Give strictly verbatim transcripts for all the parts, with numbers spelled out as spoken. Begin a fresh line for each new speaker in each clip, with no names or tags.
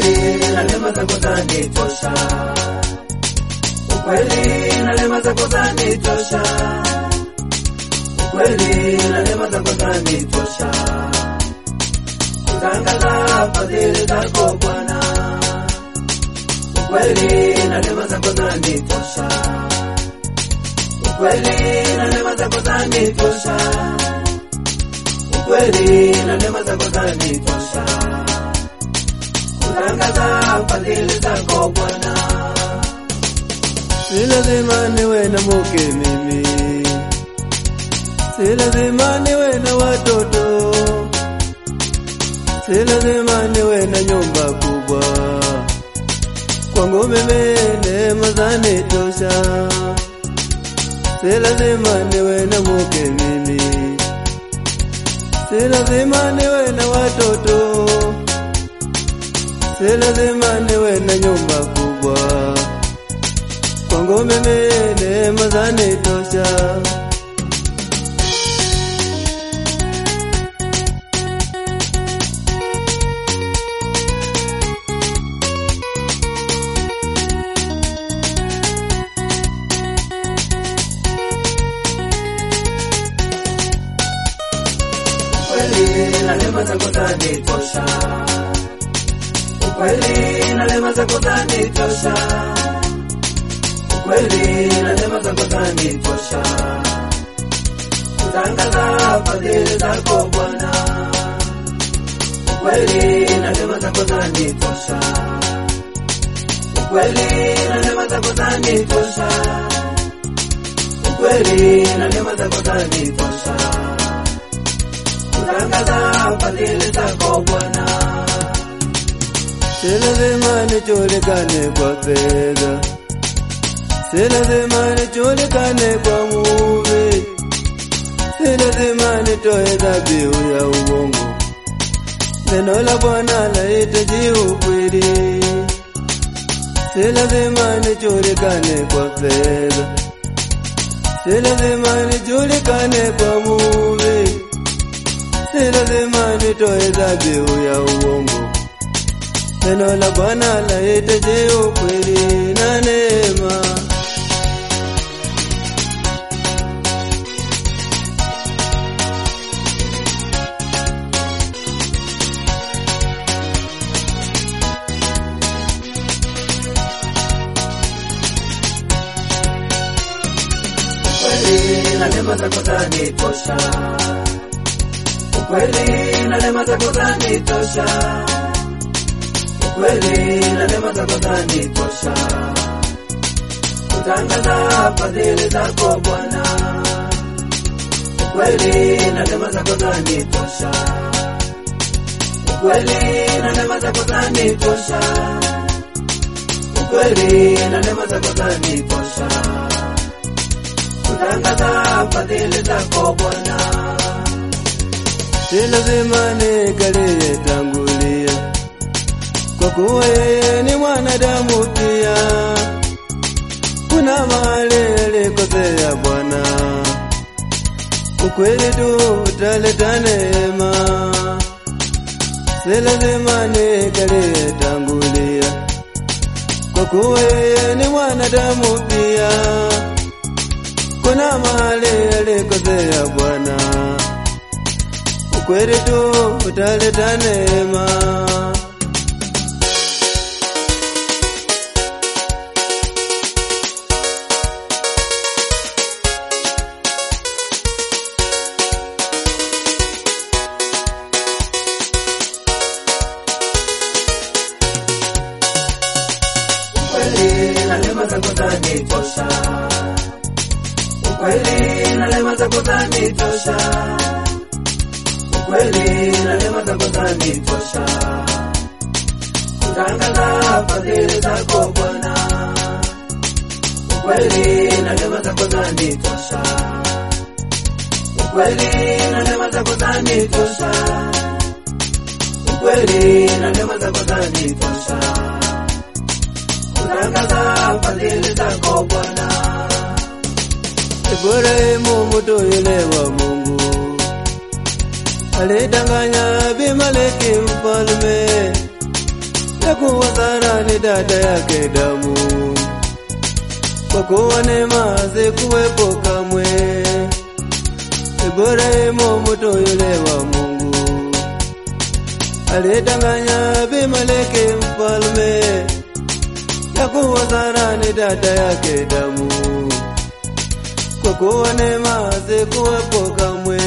ukweli na neema zako zanitosha, ukweli na neema zako zanitosha, ukweli na neema zako zanitosha, kutangaza fadhili zako Bwana, ukweli na neema zako zanitosha, ukweli na neema zako zanitosha, ukweli na neema zako zanitosha, kutangaza fadhili zako Bwana.
Si lazima niwe na mke mimi, si lazima niwe na watoto, si lazima niwe na nyumba kubwa, kwangu mimi neema zanitosha. Si lazima niwe na mke mimi, si lazima niwe na watoto, si lazima niwe na nyumba kubwa, kwangu mimi neema zanitosha.
Ukweli na neema zako zanitosha, ukweli na neema zako zanitosha, ukweli na neema zako zanitosha, kutangaza fadhili zako Bwana, ukweli na neema zako zanitosha, ukweli na neema zako zanitosha, ukweli na neema zako zanitosha, kutangaza fadhili zako Bwana.
Si lazima nijulikane kwa fedha, si lazima nijulikane kwa nguvu, si lazima nitoe dhabihu ya uongo, neno la Bwana lahitaji ukweli. Si lazima nijulikane kwa fedha, si lazima nijulikane kwa nguvu, si lazima nitoe dhabihu ya uongo, neno la Bwana lahitaji ukweli na neema.
Ukweli na neema zako zanitosha, ukweli na neema zako zanitosha, ukweli na neema zako zanitosha, kutangaza fadhili zako Bwana, ukweli na neema zako zanitosha, ukweli na neema zako zanitosha, ukweli na neema zako zanitosha, kutangaza fadhili zako Bwana.
Si lazima nikalie tangulia, kwa kuwa yeye ni mwanadamu pia, kuna mahali alikosea Bwana, ukweli tu utaleta neema. Si lazima nikalie tangulia, kwa kuwa yeye ni mwanadamu pia, kuna mahali alikosea Bwana, ukweli tu utaleta neema.
Ukweli na neema zako zanitosha, ukweli na neema zako zanitosha, ukweli na neema zako zanitosha, kutangaza fadhili zako Bwana, ukweli na neema zako zanitosha, ukweli na neema zako zanitosha, ukweli na neema zako zanitosha, kutangaza fadhili zako Bwana.
Ibrahimu mtu yule wa Mungu alidanganya Abimeleki mfalme, ya kuwa dada yake damu, kwa kuwa neema hazikuwepo kamwe. Ibrahimu mtu yule wa Mungu alidanganya Abimeleki mfalme ya kuwa Sara ni dada yake damu, kwa kuwa neema hazikuwepo kamwe.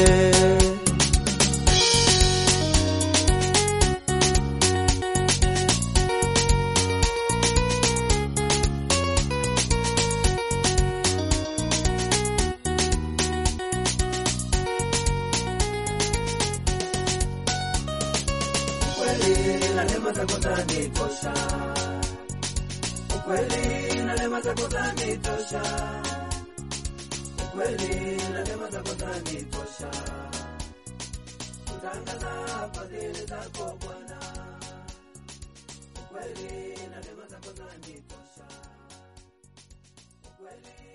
Ukweli na neema zako zanitosha, ukweli na neema zako zanitosha, ukweli na neema zako zanitosha, kutangaza fadhili zako Bwana. Ukweli na neema zako zanitosha, ukweli